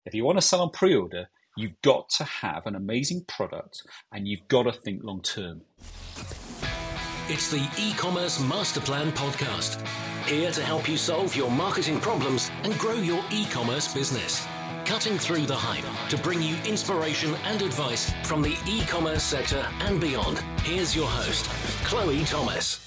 If you want to sell on pre-order, you've got to have an amazing product and you've got to think long term. It's the e-commerce master plan podcast, here to help you solve your marketing problems and grow your e-commerce business. Cutting through the hype to bring you inspiration and advice from the e-commerce sector and beyond. Here's your host, Chloe Thomas.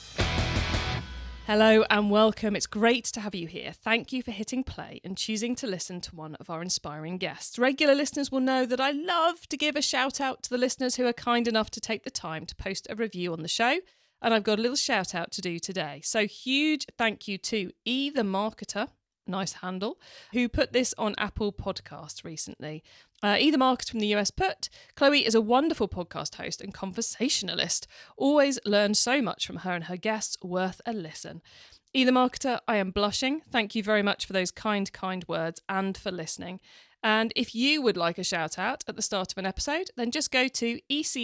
Hello and welcome. It's great to have you here. Thank you for hitting play and choosing to listen to one of our inspiring guests. Regular listeners will know that I love to give a shout out to the listeners who are kind enough to take the time to post a review on the show. And I've got a little shout out to do today. So huge thank you to E the Marketer, nice handle, who put this on Apple Podcasts recently. E the Marketer from the US put, Chloe is a wonderful podcast host and conversationalist. Always learn so much from her and her guests, worth a listen. E the Marketer, I am blushing. Thank you very much for those kind words and for listening. And if you would like a shout out at the start of an episode, then just go to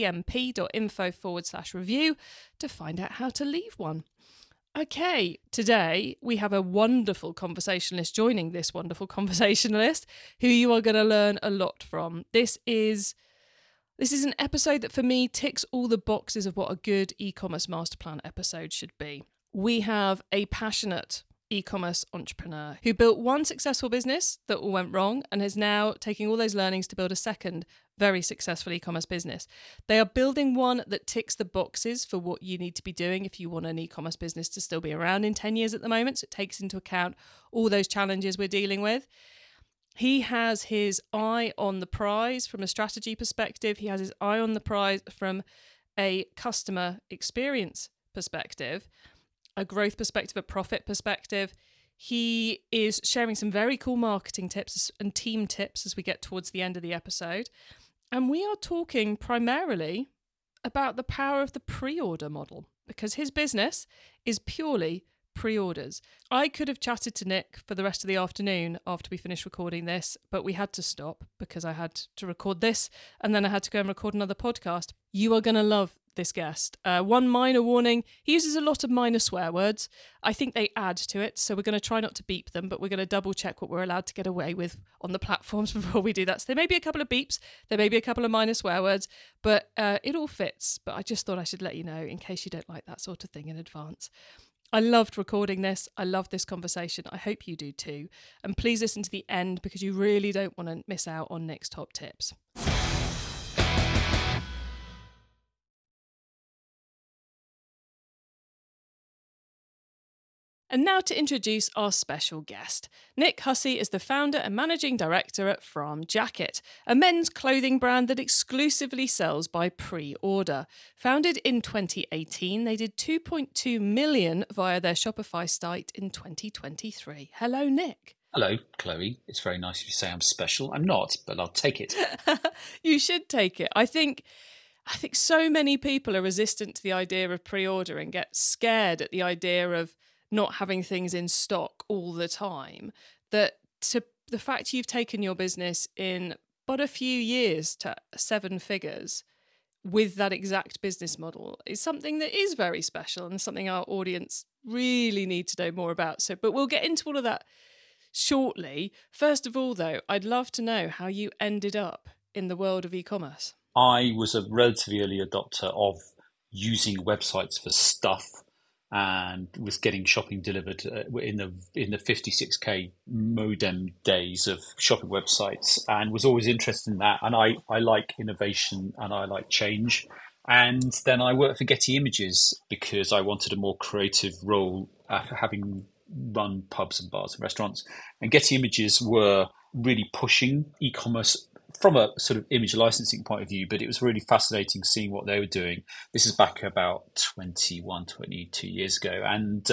ecmp.info/review to find out how to leave one. Okay, today we have a wonderful conversationalist joining this wonderful conversationalist who you are going to learn a lot from. This is an episode that for me ticks all the boxes of what a good e-commerce master plan episode should be. We have a passionate e-commerce entrepreneur who built one successful business that all went wrong and is now taking all those learnings to build a second very successful e-commerce business. They are building one that ticks the boxes for what you need to be doing if you want an e-commerce business to still be around in 10 years at the moment. So it takes into account all those challenges we're dealing with. He has his eye on the prize from a strategy perspective. He has his eye on the prize from a customer experience perspective, a growth perspective, a profit perspective. He is sharing some very cool marketing tips and team tips as we get towards the end of the episode. And we are talking primarily about the power of the pre-order model because his business is purely pre-orders. I could have chatted to Nick for the rest of the afternoon after we finished recording this, but we had to stop because I had to record this and then I had to go and record another podcast. You are going to love this guest. One minor warning, he uses a lot of minor swear words. I think they add to it, so we're going to try not to beep them, but we're going to double check what we're allowed to get away with on the platforms before we do that. So there may be a couple of beeps, there may be a couple of minor swear words, but it all fits. But I just thought I should let you know in case you don't like that sort of thing in advance. I loved recording this. I loved this conversation. I hope you do too. And please listen to the end because you really don't want to miss out on Nick's top tips. And now to introduce our special guest. Nick Hussey is the founder and managing director at Fram Jacket, a men's clothing brand that exclusively sells by pre-order. Founded in 2018, they did 2.2 million via their Shopify site in 2023. Hello, Nick. Hello, Chloe. It's very nice if you say I'm special. I'm not, but I'll take it. You should take it. I think so many people are resistant to the idea of pre-order and get scared at the idea of not having things in stock all the time, that to the fact you've taken your business in but a few years to 7 figures with that exact business model is something that is very special and something our audience really need to know more about. But we'll get into all of that shortly. First of all, though, I'd love to know how you ended up in the world of e-commerce. I was a relatively early adopter of using websites for stuff and was getting shopping delivered in the 56k modem days of shopping websites, and was always interested in that. And I like innovation and I like change. And then I worked for Getty Images because I wanted a more creative role after having run pubs and bars and restaurants. And Getty Images were really pushing e-commerce from a sort of image licensing point of view, but it was really fascinating seeing what they were doing. This is back about 22 years ago. And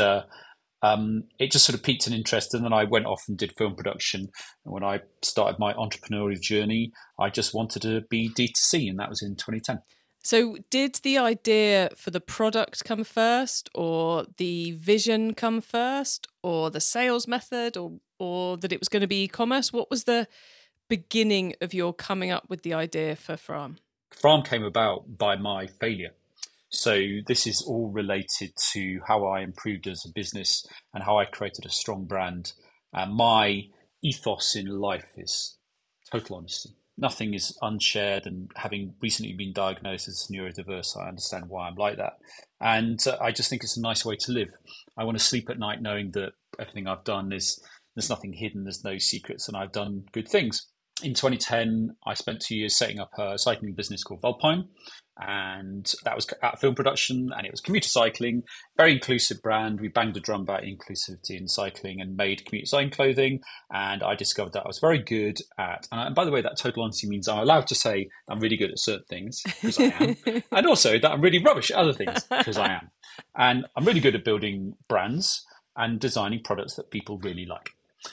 it just sort of piqued an interest. And then I went off and did film production. And when I started my entrepreneurial journey, I just wanted to be D2C, and that was in 2010. So did the idea for the product come first, or the vision come first, or the sales method, or that it was going to be e-commerce? What was the beginning of your coming up with the idea for Fram? Fram came about by my failure. So this is all related to how I improved as a business and how I created a strong brand. My ethos in life is total honesty. Nothing is unshared, and having recently been diagnosed as neurodiverse, I understand why I'm like that. And I just think it's a nice way to live. I want to sleep at night knowing that everything I've done there's nothing hidden, there's no secrets, and I've done good things. In 2010, I spent 2 years setting up a cycling business called Volpine, and that was at film production, and it was commuter cycling, very inclusive brand. We banged a drum about inclusivity in cycling and made commuter cycling clothing, and I discovered that I was very good at, and by the way, that total honesty means I'm allowed to say I'm really good at certain things, because I am, and also that I'm really rubbish at other things, because I am. And I'm really good at building brands and designing products that people really like.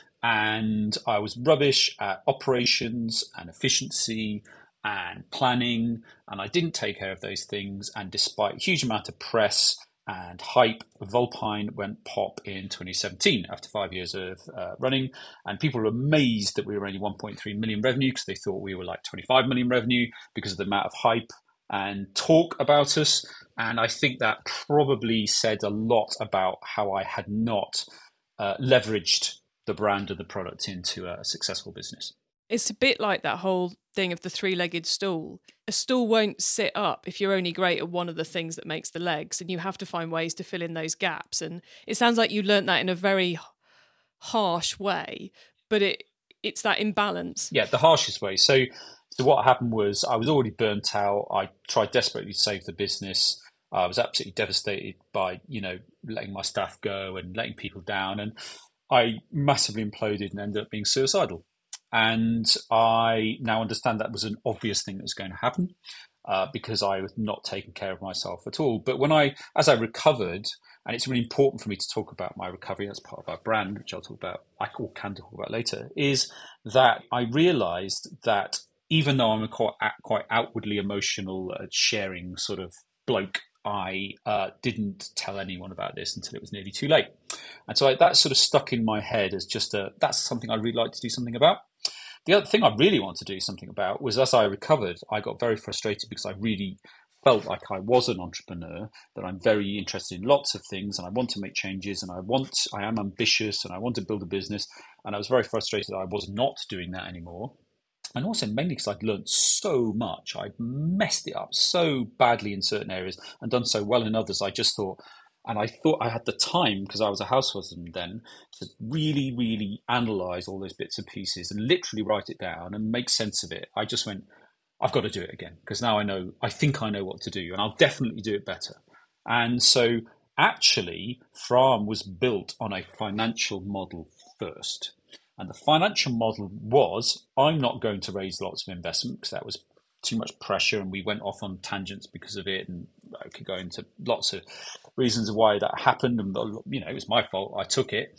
And I was rubbish at operations and efficiency and planning, and I didn't take care of those things. And despite a huge amount of press and hype, Volpine went pop in 2017 after 5 years of running. And people were amazed that we were only 1.3 million revenue, because they thought we were like 25 million revenue because of the amount of hype and talk about us. And I think that probably said a lot about how I had not leveraged the brand of the product into a successful business. It's a bit like that whole thing of the three-legged stool. A stool won't sit up if you're only great at one of the things that makes the legs, and you have to find ways to fill in those gaps. And it sounds like you learnt that in a very harsh way, but it's that imbalance. Yeah, the harshest way. So what happened was I was already burnt out. I tried desperately to save the business. I was absolutely devastated by, letting my staff go and letting people down. And I massively imploded and ended up being suicidal. And I now understand that was an obvious thing that was going to happen because I was not taking care of myself at all. But as I recovered, and it's really important for me to talk about my recovery, that's part of our brand, which I'll talk about, can talk about later, is that I realized that even though I'm a quite outwardly emotional, sharing sort of bloke, I didn't tell anyone about this until it was nearly too late. And so that sort of stuck in my head as that's something I'd really like to do something about. The other thing I really wanted to do something about was, as I recovered, I got very frustrated because I really felt like I was an entrepreneur, that I'm very interested in lots of things and I want to make changes and I am ambitious and I want to build a business. And I was very frustrated that I was not doing that anymore. And also mainly because I'd learned so much. I'd messed it up so badly in certain areas and done so well in others. I thought I had the time, because I was a house husband then, to really, really analyse all those bits and pieces and literally write it down and make sense of it. I just went, I've got to do it again, because now I think I know what to do, and I'll definitely do it better. And so actually, Frahm was built on a financial model first. And the financial model was, I'm not going to raise lots of investment because that was too much pressure, and we went off on tangents because of it, and I could go into lots of reasons why that happened, and it was my fault. I took it,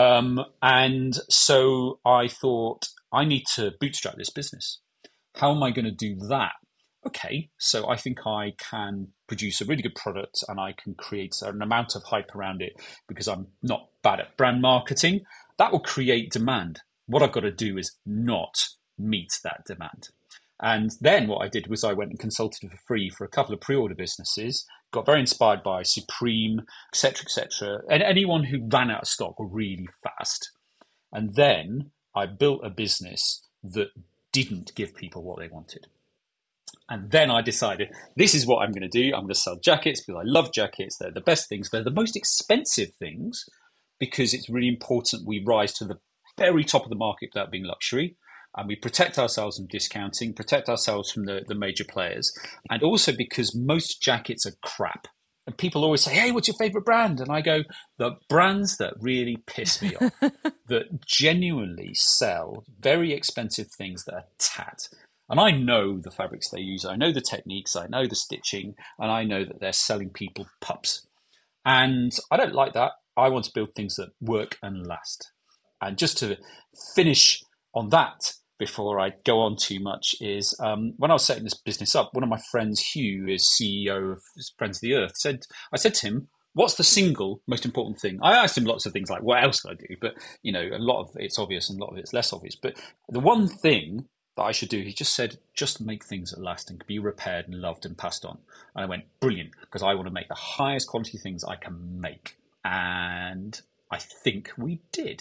and so I thought, I need to bootstrap this business. How am I going to do that? Okay, so I think I can produce a really good product, and I can create an amount of hype around it because I'm not bad at brand marketing. That will create demand. What I've got to do is not meet that demand. And then what I did was I went and consulted for free for a couple of pre-order businesses, got very inspired by Supreme, etc., and anyone who ran out of stock really fast. And then I built a business that didn't give people what they wanted. And then I decided, this is what I'm going to do. I'm going to sell jackets because I love jackets. They're the best things. They're the most expensive things, because it's really important we rise to the very top of the market without being luxury. And we protect ourselves from discounting, protect ourselves from the major players. And also because most jackets are crap. And people always say, hey, what's your favorite brand? And I go, the brands that really piss me off, that genuinely sell very expensive things that are tat. And I know the fabrics they use. I know the techniques. I know the stitching. And I know that they're selling people pups. And I don't like that. I want to build things that work and last. And just to finish on that, before I go on too much, is when I was setting this business up, one of my friends, Hugh, is CEO of Friends of the Earth, I said to him, what's the single most important thing? I asked him lots of things like, what else could I do? But, a lot of it's obvious and a lot of it's less obvious. But the one thing that I should do, he just said, just make things that last and can be repaired and loved and passed on. And I went, brilliant, because I want to make the highest quality things I can make. And I think we did.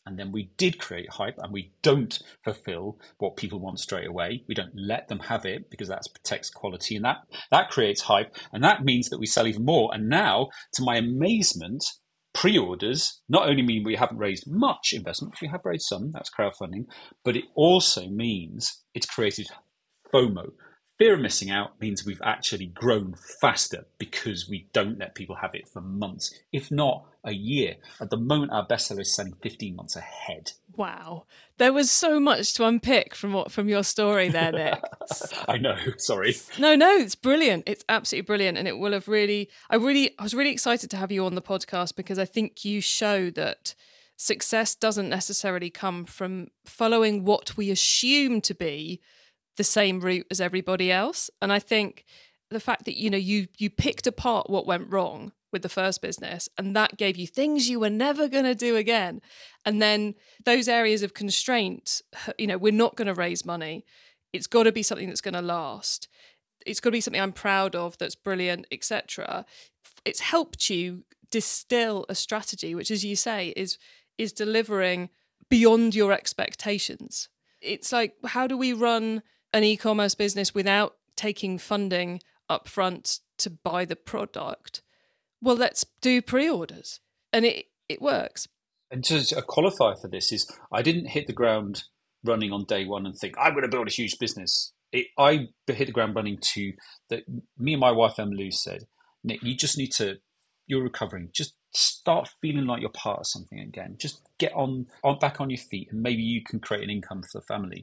And then we did create hype, and we don't fulfill what people want straight away. We don't let them have it because that protects quality, and that creates hype, and that means that we sell even more. And now, to my amazement, pre-orders not only mean we haven't raised much investment, which we have raised some, that's crowdfunding, but it also means it's created FOMO. Fear of missing out means we've actually grown faster because we don't let people have it for months, if not a year. At the moment, our bestseller is selling 15 months ahead. Wow. There was so much to unpick from your story there, Nick. I know, sorry. No, it's brilliant. It's absolutely brilliant. And it will have I was really excited to have you on the podcast because I think you show that success doesn't necessarily come from following what we assume to be the same route as everybody else. And I think the fact that, you picked apart what went wrong with the first business, and that gave you things you were never going to do again. And then those areas of constraint, we're not going to raise money. It's got to be something that's going to last. It's got to be something I'm proud of, that's brilliant, etc. It's helped you distill a strategy, which, as you say, is delivering beyond your expectations. It's like, how do we run an e-commerce business without taking funding up front to buy the product? Well, let's do pre-orders. And it works. And just a qualifier for this is I didn't hit the ground running on day one and think, I'm going to build a huge business. I hit the ground running that me and my wife, Emily, said, Nick, you just need to, you're recovering. Just start feeling like you're part of something again. Just get on back on your feet, and maybe you can create an income for the family.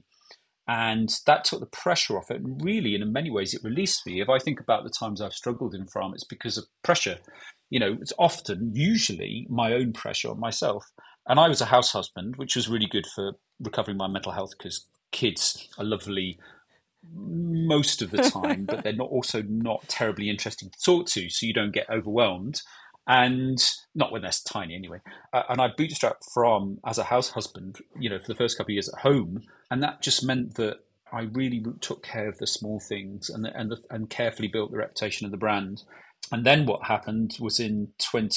And that took the pressure off it. And really, in many ways, it released me. If I think about the times I've struggled in farm, it's because of pressure. It's usually my own pressure on myself. And I was a house husband, which was really good for recovering my mental health because kids are lovely most of the time, but they're also not terribly interesting to talk to, so you don't get overwhelmed. And not when they're tiny anyway. And I bootstrapped from as a house husband, for the first couple of years at home. And that just meant that I really took care of the small things and carefully built the reputation of the brand. And then what happened was in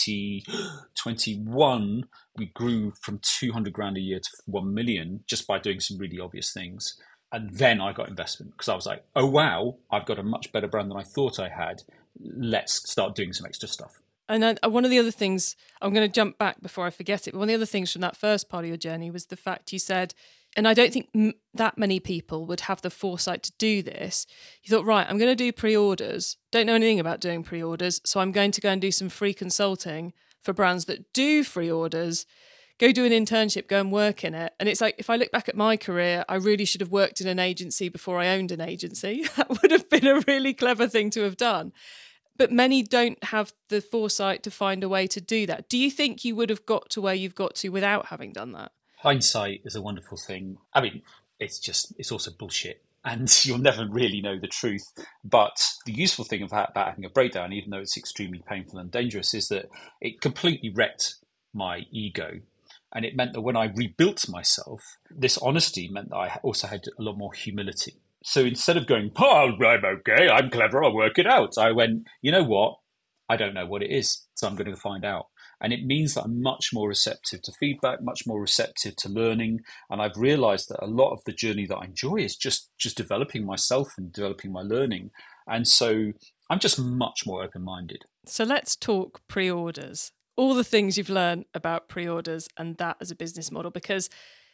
2021, we grew from 200 grand a year to 1 million just by doing some really obvious things. And then I got investment because I was like, oh, wow, I've got a much better brand than I thought I had. Let's start doing some extra stuff. And then one of the other things, I'm going to jump back before I forget it, but one of the other things from that first part of your journey was the fact you said, and I don't think that many people would have the foresight to do this. You thought, right, I'm going to do pre-orders. Don't know anything about doing pre-orders, so I'm going to go and do some free consulting for brands that do free orders. Go do an internship, go and work in it. And it's like, if I look back at my career, I really should have worked in an agency before I owned an agency. That would have been a really clever thing to have done. But many don't have the foresight to find a way to do that. Do you think you would have got to where you've got to without having done that? Hindsight is a wonderful thing. I mean, it's also bullshit. And you'll never really know the truth. But the useful thing about having a breakdown, even though it's extremely painful and dangerous, is that it completely wrecked my ego. And it meant that when I rebuilt myself, this honesty meant that I also had a lot more humility. So instead of going, oh, I'm okay, I'm clever, I'll work it out, I went, you know what? I don't know what it is, so I'm going to find out. And it means that I'm much more receptive to feedback, much more receptive to learning. And I've realized that a lot of the journey that I enjoy is just developing myself and developing my learning. And so I'm just much more open-minded. So let's talk pre-orders. All the things you've learned about pre-orders and that as a business model, because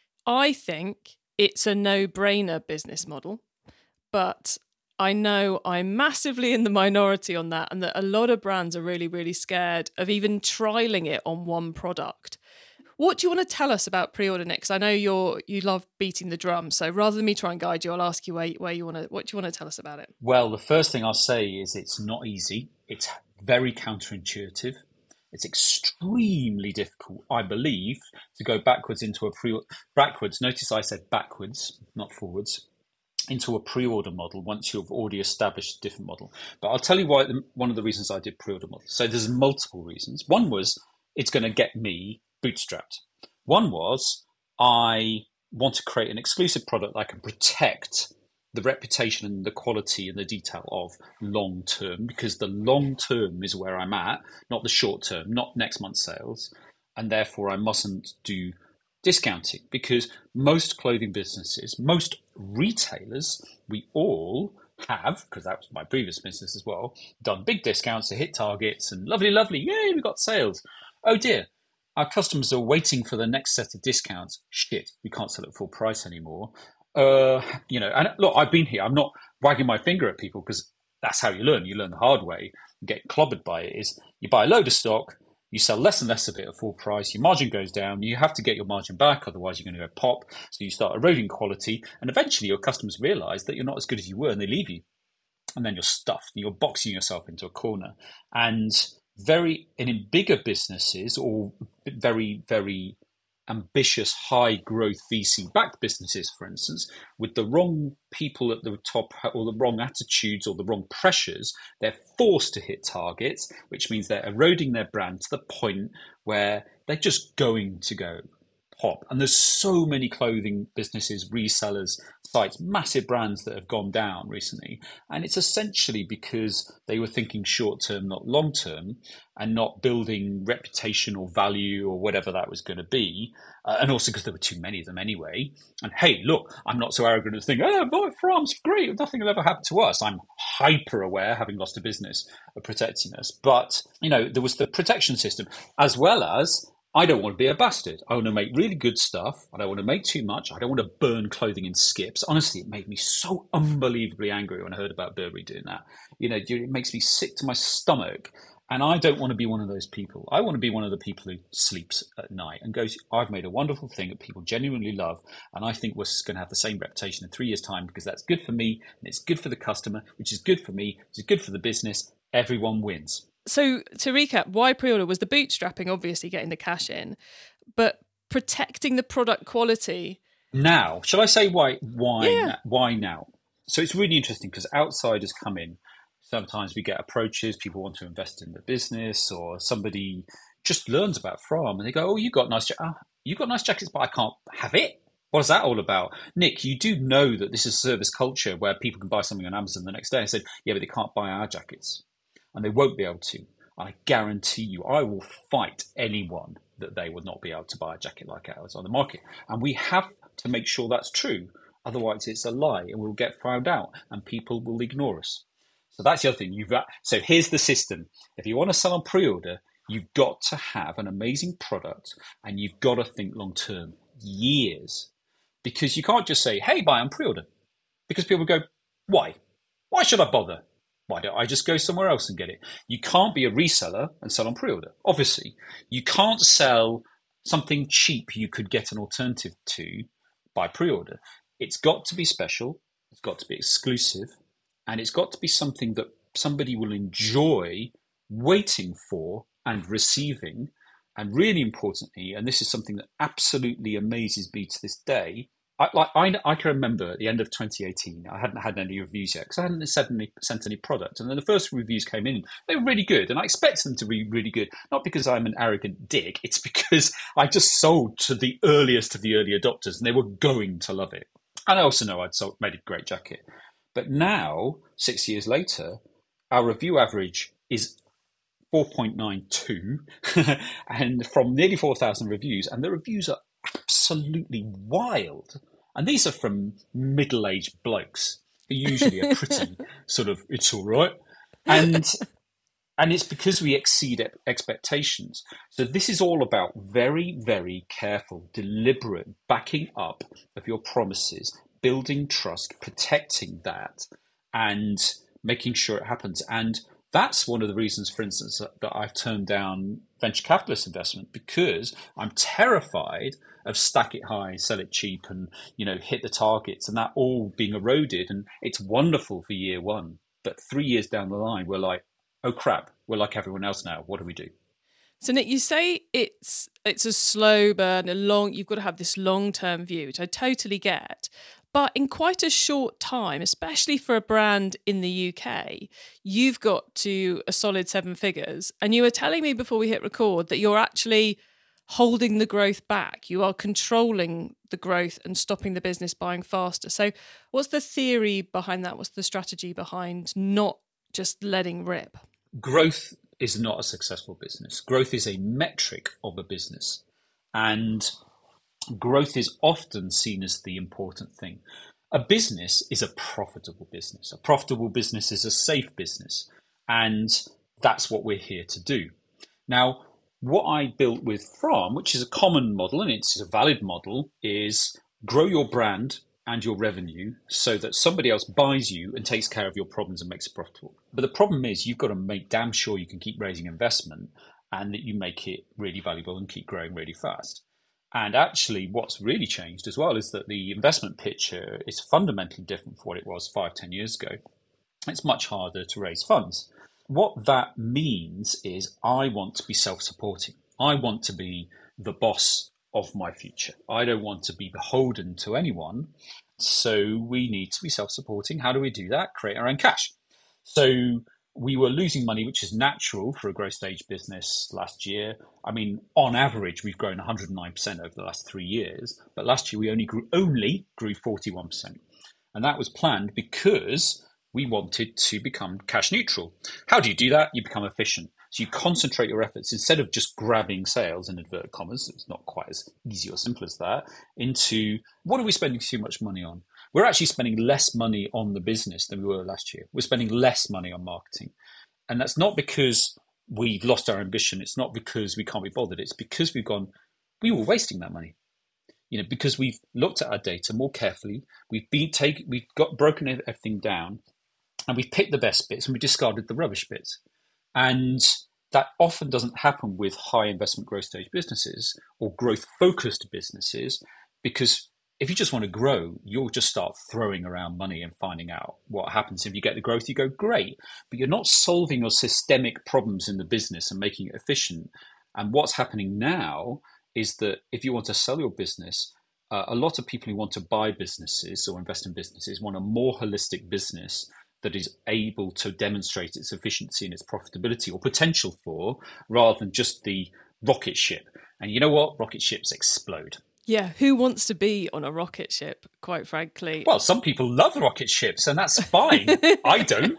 I think it's a no-brainer business model. But I know I'm massively in the minority on that, and that a lot of brands are really, really scared of even trialing it on one product. What do you want to tell us about pre-order, Nick? Because I know you love beating the drum. So rather than me try and guide you, I'll ask you what do you want to tell us about it? Well, the first thing I'll say is it's not easy. It's very counterintuitive. It's extremely difficult, I believe, to go backwards into backwards. Notice I said backwards, not forwards. Into a pre-order model once you've already established a different model. But I'll tell you why. One of the reasons I did pre-order models. So there's multiple reasons. One was it's going to get me bootstrapped. One was I want to create an exclusive product that I can protect the reputation and the quality and the detail of long term, because the long term is where I'm at, not the short term, not next month's sales. And therefore I mustn't do discounting, because most clothing businesses, most retailers, we all have, because that was my previous business as well, done big discounts to hit targets and lovely, yay, we got sales. Oh dear, our customers are waiting for the next set of discounts. Shit, we can't sell at full price anymore. And look, I've been here. I'm not wagging my finger at people, because that's how you learn. You learn the hard way. You get clobbered by it. Is you buy a load of stock, you sell less and less of it at full price, your margin goes down, you have to get your margin back, otherwise you're going to go pop. So you start eroding quality, and eventually your customers realize that you're not as good as you were, and they leave you. And then you're stuffed, and you're boxing yourself into a corner. And in bigger businesses, or very, very ambitious, high growth VC backed businesses, for instance, with the wrong people at the top, or the wrong attitudes, or the wrong pressures, they're forced to hit targets, which means they're eroding their brand to the point where they're just going to go pop. And there's so many clothing businesses, resellers, sites, massive brands that have gone down recently. And it's essentially because they were thinking short term, not long term, and not building reputation or value or whatever that was going to be. And also because there were too many of them anyway. And hey, look, I'm not so arrogant as to think, oh, France, great, nothing will ever happen to us. I'm hyper aware, having lost a business, of protecting us. But, there was the protection system, as well as, I don't want to be a bastard. I want to make really good stuff. I don't want to make too much. I don't want to burn clothing in skips. Honestly, it made me so unbelievavably angry when I heard about Burberry doing that. It makes me sick to my stomach. And I don't want to be one of those people. I want to be one of the people who sleeps at night and goes, I've made a wonderful thing that people genuinely love. And I think we're going to have the same reputation in 3 years' time, because that's good for me and it's good for the customer, which is good for me, which is good for the business. Everyone wins. So to recap, why pre-order was the bootstrapping, obviously getting the cash in, but protecting the product quality. Now, shall I say why Yeah. why now? So it's really interesting, because outsiders come in. Sometimes we get approaches, people want to invest in the business, or somebody just learns about Fram and they go, oh, you've got nice jackets, but I can't have it. What is that all about? Nick, you do know that this is service culture where people can buy something on Amazon the next day and say, yeah, but they can't buy our jackets. And they won't be able to. And I guarantee you, I will fight anyone that they would not be able to buy a jacket like ours on the market. And we have to make sure that's true. Otherwise, it's a lie, and we'll get found out, and people will ignore us. So that's the other thing. So here's the system. If you want to sell on pre-order, you've got to have an amazing product, and you've got to think long term, years. Because you can't just say, hey, buy on pre-order. Because people go, why? Why should I bother? Why don't I just go somewhere else and get it? You can't be a reseller and sell on pre-order. Obviously, you can't sell something cheap you could get an alternative to by pre-order. It's got to be special. It's got to be exclusive. And it's got to be something that somebody will enjoy waiting for and receiving. And really importantly, and this is something that absolutely amazes me to this day, I can remember at the end of 2018, I hadn't had any reviews yet because I hadn't sent any product. And then the first reviews came in, they were really good. And I expected them to be really good, not because I'm an arrogant dick, it's because I just sold to the earliest of the early adopters and they were going to love it. And I also know made a great jacket. But now, 6 years later, our review average is 4.92 and from nearly 4,000 reviews, and the reviews are absolutely wild. And these are from middle-aged blokes who usually are pretty sort of, it's all right. And it's because we exceed expectations. So this is all about very, very careful, deliberate backing up of your promises, building trust, protecting that, and making sure it happens. And that's one of the reasons, for instance, that I've turned down venture capitalist investment, because I'm terrified of stack it high, sell it cheap, and hit the targets, and that all being eroded. And it's wonderful for year one, but 3 years down the line, we're like, oh crap, we're like everyone else now. What do we do? So Nick, you say it's a slow burn, you've got to have this long-term view, which I totally get. But in quite a short time, especially for a brand in the UK, you've got to a solid 7 figures. And you were telling me before we hit record that you're actually holding the growth back. You are controlling the growth and stopping the business buying faster. So what's the theory behind that? What's the strategy behind not just letting rip? Growth is not a successful business. Growth is a metric of a business. And growth is often seen as the important thing. A business is a profitable business. A profitable business is a safe business. And that's what we're here to do. Now, what I built with From, which is a common model and it's a valid model, is grow your brand and your revenue so that somebody else buys you and takes care of your problems and makes it profitable. But the problem is you've got to make damn sure you can keep raising investment and that you make it really valuable and keep growing really fast. And actually, what's really changed as well is that the investment picture is fundamentally different from what it was 5-10 years ago. It's much harder to raise funds. What that means is I want to be self-supporting. I want to be the boss of my future. I don't want to be beholden to anyone. So we need to be self-supporting. How do we do that? Create our own cash. So we were losing money, which is natural for a growth stage business last year. I mean, on average, we've grown 109% over the last 3 years. But last year, we only grew 41%. And that was planned because we wanted to become cash neutral. How do you do that? You become efficient. So you concentrate your efforts instead of just grabbing sales in inverted commas. It's not quite as easy or simple as that. Into what are we spending too much money on? We're actually spending less money on the business than we were last year. We're spending less money on marketing. And that's not because we've lost our ambition. It's not because we can't be bothered. It's because we were wasting that money. Because we've looked at our data more carefully. We've broken everything down. And we've picked the best bits and we discarded the rubbish bits. And that often doesn't happen with high investment growth stage businesses or growth focused businesses, because if you just want to grow, you'll just start throwing around money and finding out what happens. If you get the growth, you go, great, but you're not solving your systemic problems in the business and making it efficient. And what's happening now is that if you want to sell your business, a lot of people who want to buy businesses or invest in businesses want a more holistic business that is able to demonstrate its efficiency and its profitability or potential for, rather than just the rocket ship. And you know what? Rocket ships explode. Yeah, who wants to be on a rocket ship, quite frankly? Well, some people love rocket ships, and that's fine. I don't.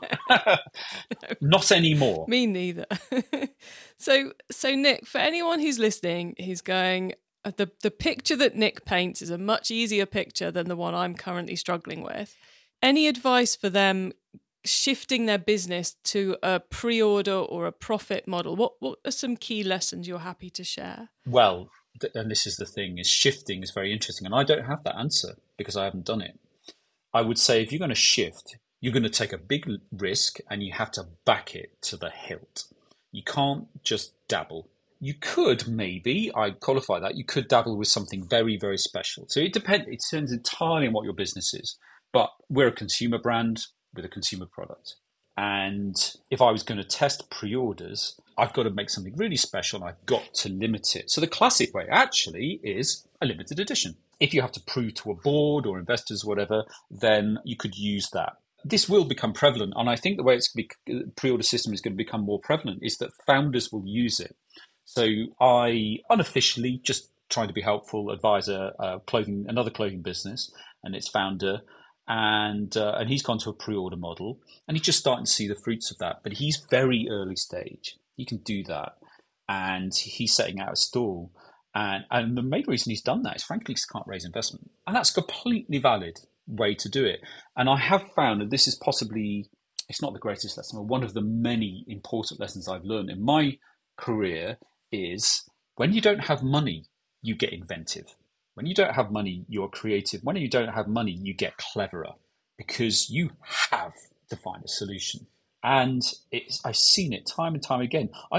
Not anymore. Me neither. So Nick, for anyone who's listening, who's going, the picture that Nick paints is a much easier picture than the one I'm currently struggling with. Any advice for them shifting their business to a pre-order or a profit model? What are some key lessons you're happy to share? Well, and this is the thing, is shifting is very interesting. And I don't have that answer because I haven't done it. I would say if you're going to shift, you're going to take a big risk and you have to back it to the hilt. You can't just dabble. You could maybe, I qualify that, you could dabble with something very, very special. So it depends entirely on what your business is. But we're a consumer brand with a consumer product. And if I was going to test pre-orders, I've got to make something really special and I've got to limit it. So the classic way actually is a limited edition. If you have to prove to a board or investors, whatever, then you could use that. This will become prevalent. And I think the way pre-order system is going to become more prevalent is that founders will use it. So I unofficially, just trying to be helpful, advise another clothing business and its founder. And he's gone to a pre-order model and he's just starting to see the fruits of that. But he's very early stage. He can do that. And he's setting out a stall. And the main reason he's done that is, frankly, he can't raise investment. And that's a completely valid way to do it. And I have found that this is possibly, it's not the greatest lesson, but one of the many important lessons I've learned in my career is when you don't have money, you get inventive. When you don't have money, you're creative. When you don't have money, you get cleverer because you have to find a solution. And I've seen it time and time again. I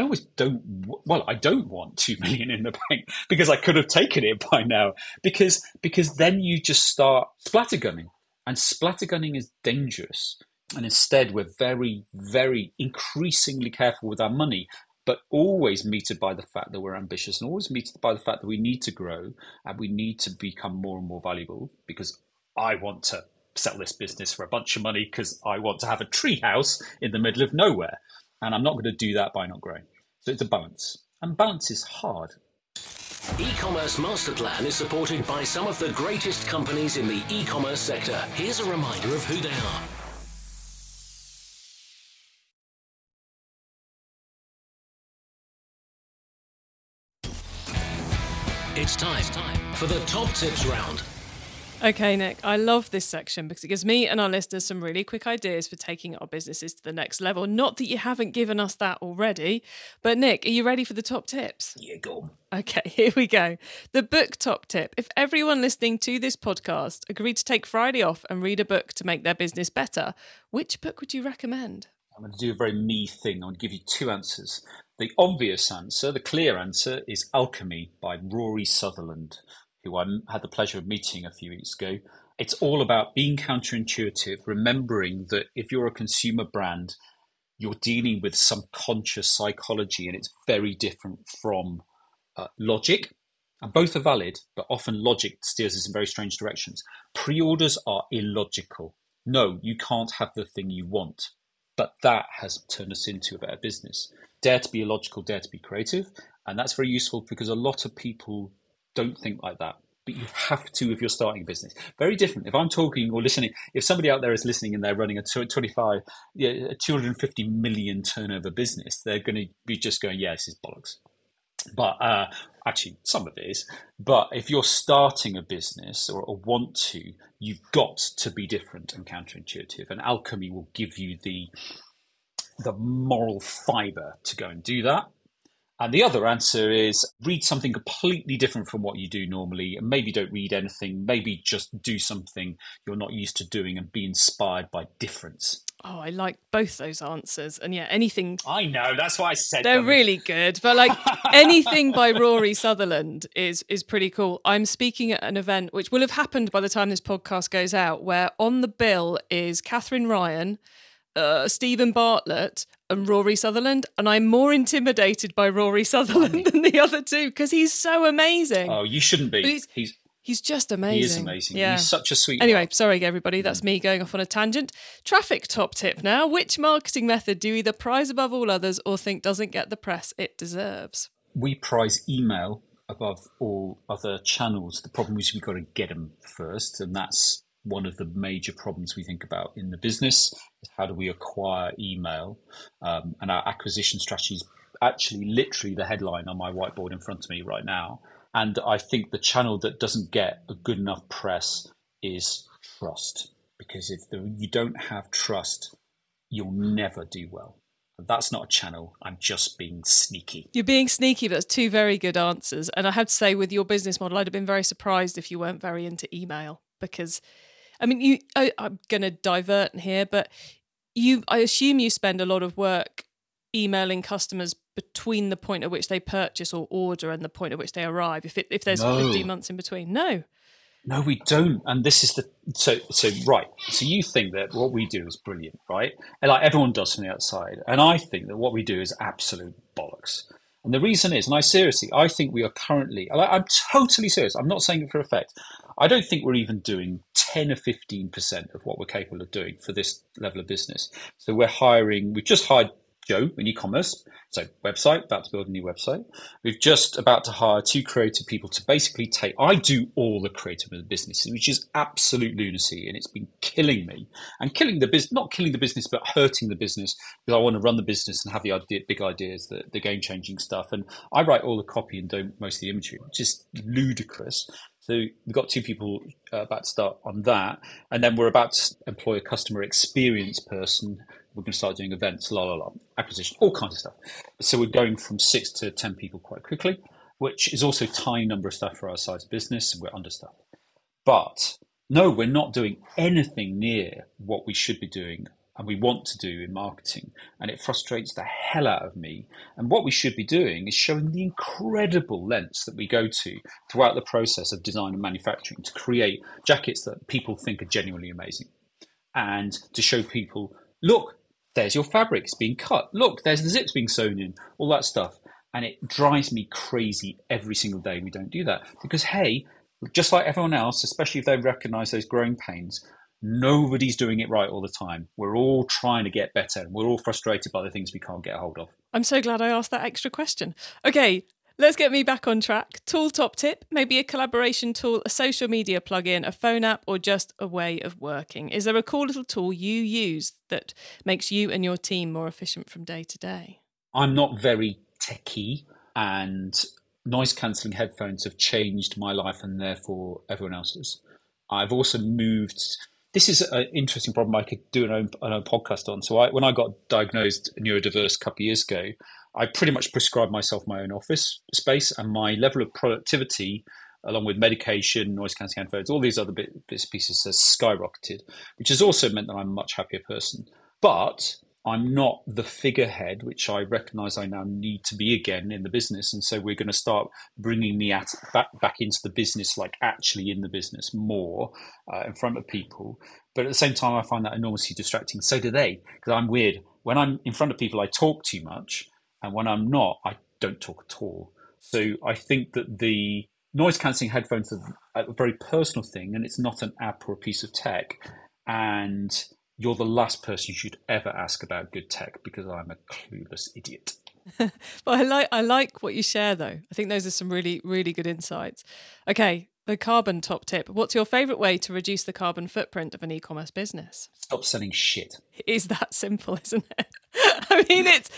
don't want 2 million in the bank because I could have taken it by now because then you just start splattergunning, and splattergunning is dangerous. And instead, we're very, very increasingly careful with our money, but always meted by the fact that we're ambitious and always meted by the fact that we need to grow and we need to become more and more valuable because I want to sell this business for a bunch of money because I want to have a tree house in the middle of nowhere. And I'm not going to do that by not growing. So it's a balance. And balance is hard. E-commerce Master Plan is supported by some of the greatest companies in the e-commerce sector. Here's a reminder of who they are. It's time for the top tips round. Okay, Nick, I love this section because it gives me and our listeners some really quick ideas for taking our businesses to the next level. Not that you haven't given us that already, but Nick, are you ready for the top tips? Yeah, go on. Okay, here we go. The book top tip. If everyone listening to this podcast agreed to take Friday off and read a book to make their business better, which book would you recommend? I'm going to do a very me thing. I'm going to give you two answers. The obvious answer, the clear answer, is Alchemy by Rory Sutherland, who I had the pleasure of meeting a few weeks ago. It's all about being counterintuitive, remembering that if you're a consumer brand, you're dealing with subconscious psychology, and it's very different from logic. And both are valid, but often logic steers us in very strange directions. Pre-orders are illogical. No, you can't have the thing you want. But that has turned us into a better business. Dare to be illogical, dare to be creative. And that's very useful because a lot of people don't think like that. But you have to if you're starting a business. Very different. If I'm talking or listening, if somebody out there is listening and they're running a 250 million turnover business, they're going to be just going, yeah, this is bollocks. But actually, some of it is. But if you're starting a business or want to, you've got to be different and counterintuitive. And Alchemy will give you the moral fiber to go and do that. And the other answer is read something completely different from what you do normally, and maybe don't read anything. Maybe just do something you're not used to doing and be inspired by difference. Oh, I like both those answers. And yeah, anything. I know, that's why I said they're them. really good. But like anything by Rory Sutherland is pretty cool. I'm speaking at an event which will have happened by the time this podcast goes out, where on the bill is Catherine Ryan, Stephen Bartlett and Rory Sutherland, and I'm more intimidated by Rory Sutherland than the other two because he's so amazing. Oh, you shouldn't be. He's just amazing. He is amazing. Yeah. He's such a sweetheart. Anyway, sorry everybody, that's me going off on a tangent. Traffic top tip now. Which marketing method do you either prize above all others or think doesn't get the press it deserves? We prize email above all other channels. The problem is we've got to get them first, and that's one of the major problems we think about in the business. Is how do we acquire email? And our acquisition strategy is actually literally the headline on my whiteboard in front of me right now. And I think the channel that doesn't get a good enough press is trust. Because if you don't have trust, you'll never do well. That's not a channel. I'm just being sneaky. You're being sneaky, but that's two very good answers. And I have to say, with your business model, I'd have been very surprised if you weren't very into email. Because, I mean, I'm going to divert here, but I assume you spend a lot of work emailing customers between the point at which they purchase or order and the point at which they arrive. If there's 15 months in between, no, we don't. And this is so right. So you think that what we do is brilliant, right? And like everyone does from the outside, and I think that what we do is absolute bollocks. And the reason is, and I think we are currently. I'm totally serious. I'm not saying it for effect. I don't think we're even doing 10 or 15% of what we're capable of doing for this level of business. So we've just hired Joe in e-commerce, so website, about to build a new website. We've just about to hire 2 creative people to basically I do all the creative of the business, which is absolute lunacy, and it's been killing me and killing the business, not killing the business, but hurting the business because I want to run the business and have the big ideas, the game-changing stuff. And I write all the copy and don't most of the imagery, which is ludicrous. So we've got 2 people about to start on that. And then we're about to employ a customer experience person. We're going to start doing events, acquisition, all kinds of stuff. So we're going from 6 to 10 people quite quickly, which is also a tiny number of staff for our size of business, and we're understaffed. But no, we're not doing anything near what we should be doing and we want to do in marketing. And it frustrates the hell out of me. And what we should be doing is showing the incredible lengths that we go to throughout the process of design and manufacturing to create jackets that people think are genuinely amazing. And to show people, look, there's your fabric, it's being cut. Look, there's the zips being sewn in, all that stuff. And it drives me crazy every single day we don't do that. Because, hey, just like everyone else, especially if they recognize those growing pains, nobody's doing it right all the time. We're all trying to get better. And we're all frustrated by the things we can't get a hold of. I'm so glad I asked that extra question. Okay, let's get me back on track. Tool top tip, maybe a collaboration tool, a social media plugin, a phone app, or just a way of working. Is there a cool little tool you use that makes you and your team more efficient from day to day? I'm not very techie, and noise cancelling headphones have changed my life and therefore everyone else's. I've also moved. This is an interesting problem I could do an own podcast on. So when I got diagnosed neurodiverse a couple of years ago, I pretty much prescribed myself my own office space, and my level of productivity, along with medication, noise cancelling headphones, all these other bits and pieces, has skyrocketed, which has also meant that I'm a much happier person. But I'm not the figurehead, which I recognise I now need to be again in the business. And so we're going to start bringing me back into the business, like actually in the business more in front of people. But at the same time, I find that enormously distracting. So do they, because I'm weird. When I'm in front of people, I talk too much. And when I'm not, I don't talk at all. So I think that the noise cancelling headphones are a very personal thing, and it's not an app or a piece of tech. And you're the last person you should ever ask about good tech, because I'm a clueless idiot. But I like what you share, though. I think those are some really, really good insights. Okay, the carbon top tip. What's your favourite way to reduce the carbon footprint of an e-commerce business? Stop selling shit. It is that simple, isn't it? I mean, it's...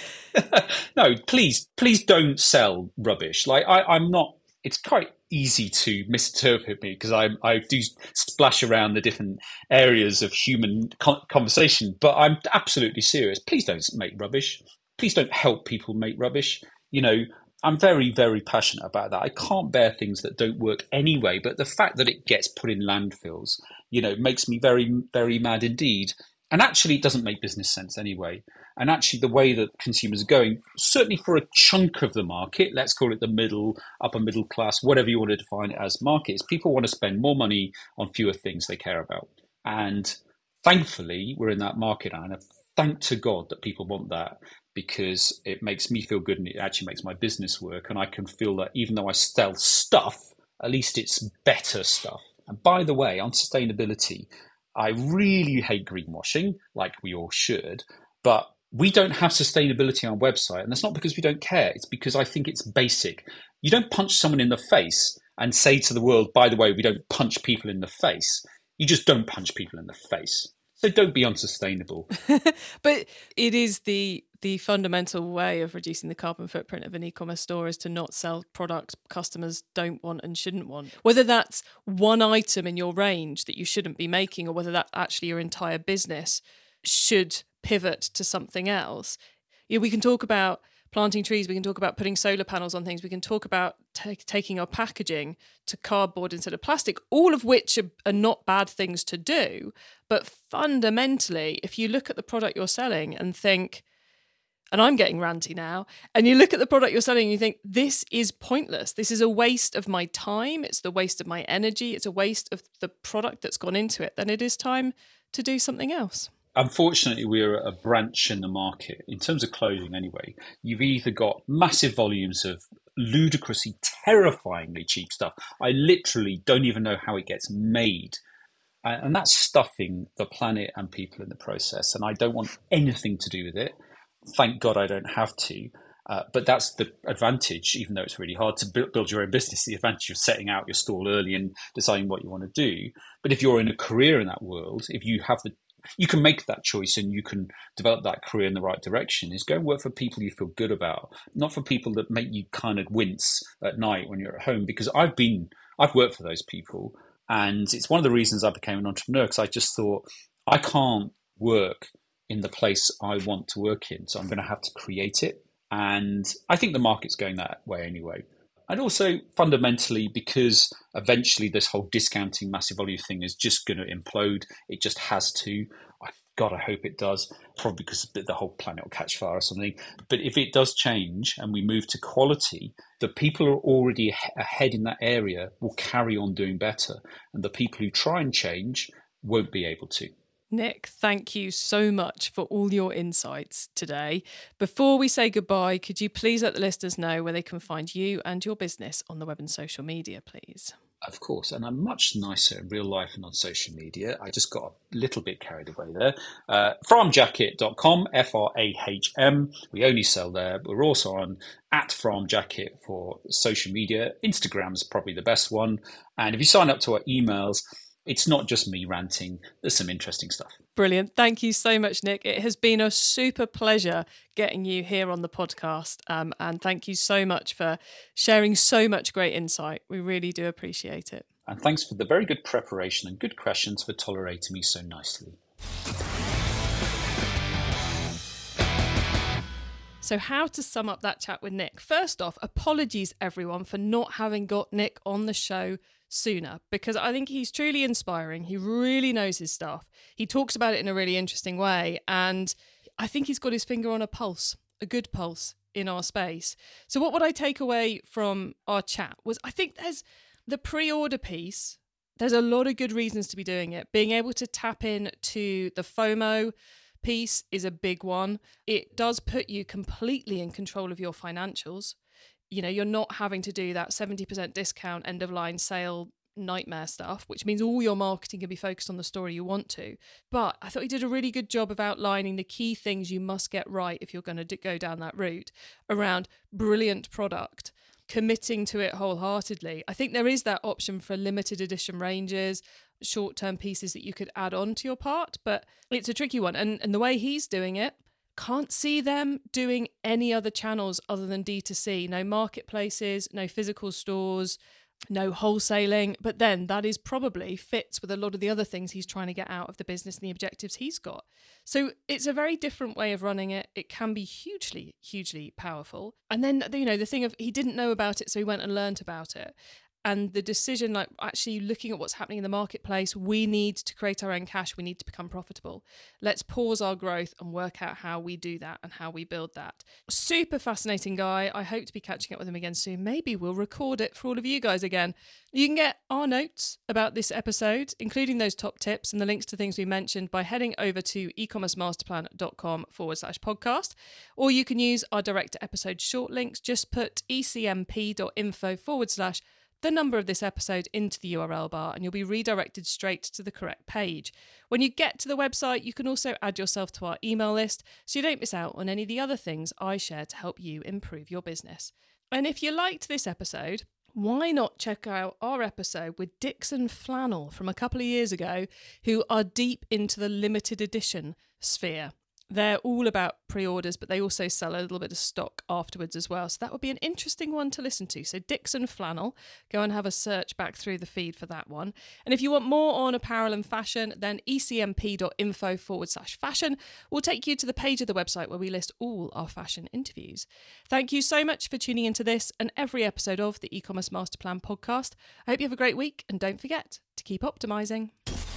No, please don't sell rubbish. Like I'm not... It's quite easy to misinterpret me because I do splash around the different areas of human conversation, but I'm absolutely serious. Please don't make rubbish. Please don't help people make rubbish. You know, I'm very, very passionate about that. I can't bear things that don't work anyway, but the fact that it gets put in landfills, you know, makes me very, very mad indeed. And actually, it doesn't make business sense anyway. And actually, the way that consumers are going, certainly for a chunk of the market, let's call it the upper middle class, whatever you want to define it as markets, people want to spend more money on fewer things they care about. And thankfully, we're in that market, and thank to God that people want that, because it makes me feel good and it actually makes my business work. And I can feel that even though I sell stuff, at least it's better stuff. And by the way, on sustainability, I really hate greenwashing, like we all should, but we don't have sustainability on our website. And that's not because we don't care. It's because I think it's basic. You don't punch someone in the face and say to the world, by the way, we don't punch people in the face. You just don't punch people in the face. So don't be unsustainable. But it is the fundamental way of reducing the carbon footprint of an e-commerce store is to not sell products customers don't want and shouldn't want. Whether that's one item in your range that you shouldn't be making, or whether that actually your entire business should pivot to something else. You know, we can talk about planting trees, we can talk about putting solar panels on things, we can talk about taking our packaging to cardboard instead of plastic, all of which are not bad things to do. But fundamentally, if you look at the product you're selling and think, and I'm getting ranty now, and you look at the product you're selling and you think, this is pointless. This is a waste of my time. It's the waste of my energy. It's a waste of the product that's gone into it. Then it is time to do something else. Unfortunately, we're at a branch in the market, in terms of clothing anyway. You've either got massive volumes of ludicrously, terrifyingly cheap stuff. I literally don't even know how it gets made. And that's stuffing the planet and people in the process. And I don't want anything to do with it. Thank God I don't have to. But that's the advantage, even though it's really hard to build your own business, the advantage of setting out your stall early and deciding what you want to do. But if you're in a career in that world, if you have you can make that choice and you can develop that career in the right direction, is go and work for people you feel good about, not for people that make you kind of wince at night when you're at home. Because I've worked for those people, and it's one of the reasons I became an entrepreneur, because I just thought, I can't work in the place I want to work in, so I'm going to have to create it. And I think the market's going that way anyway. And also fundamentally, because eventually this whole discounting massive volume thing is just going to implode. It just has to. God, I hope it does. Probably because the whole planet will catch fire or something. But if it does change and we move to quality, the people who are already ahead in that area will carry on doing better. And the people who try and change won't be able to. Nick, thank you so much for all your insights today. Before we say goodbye, could you please let the listeners know where they can find you and your business on the web and social media, please? Of course, and I'm much nicer in real life and on social media. I just got a little bit carried away there. Farmjacket.com, F-R-A-H-M. We only sell there. We're also on @FarmJacket for social media. Instagram's probably the best one. And if you sign up to our emails, it's not just me ranting. There's some interesting stuff. Brilliant. Thank you so much, Nick. It has been a super pleasure getting you here on the podcast. And thank you so much for sharing so much great insight. We really do appreciate it. And thanks for the very good preparation and good questions for tolerating me so nicely. So how to sum up that chat with Nick? First off, apologies everyone for not having got Nick on the show sooner, because I think he's truly inspiring. He really knows his stuff. He talks about it in a really interesting way. And I think he's got his finger on a pulse, a good pulse in our space. So what would I take away from our chat was, I think there's the pre-order piece. There's a lot of good reasons to be doing it. Being able to tap in to the FOMO piece is a big one. It does put you completely in control of your financials. You know, you're not having to do that 70% discount end of line sale nightmare stuff, which means all your marketing can be focused on the story you want to. But I thought he did a really good job of outlining the key things you must get right if you're going to go down that route around brilliant product, committing to it wholeheartedly. I think there is that option for limited edition ranges, short-term pieces that you could add on to your part, but it's a tricky one. And the way he's doing it, can't see them doing any other channels other than D2C. No marketplaces, no physical stores, no wholesaling. But then that is probably fits with a lot of the other things he's trying to get out of the business and the objectives he's got. So it's a very different way of running it. It can be hugely, hugely powerful. And then, you know, the thing of he didn't know about it, so he went and learned about it. And the decision, like actually looking at what's happening in the marketplace, we need to create our own cash. We need to become profitable. Let's pause our growth and work out how we do that and how we build that. Super fascinating guy. I hope to be catching up with him again soon. Maybe we'll record it for all of you guys again. You can get our notes about this episode, including those top tips and the links to things we mentioned, by heading over to ecommercemasterplan.com/podcast. Or you can use our direct to episode short links. Just put ecmp.info/ the number of this episode into the URL bar and you'll be redirected straight to the correct page. When you get to the website, you can also add yourself to our email list so you don't miss out on any of the other things I share to help you improve your business. And if you liked this episode, why not check out our episode with Dixon Flannel from a couple of years ago, who are deep into the limited edition sphere. They're all about pre-orders, but they also sell a little bit of stock afterwards as well. So that would be an interesting one to listen to. So Dixon Flannel, go and have a search back through the feed for that one. And if you want more on apparel and fashion, then ecmp.info/fashion will take you to the page of the website where we list all our fashion interviews. Thank you so much for tuning into this and every episode of the E-Commerce Master Plan podcast. I hope you have a great week and don't forget to keep optimizing.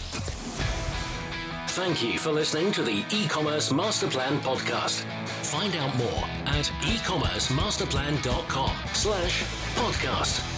Thank you for listening to the E-Commerce Master Plan podcast. Find out more at ecommercemasterplan.com/podcast.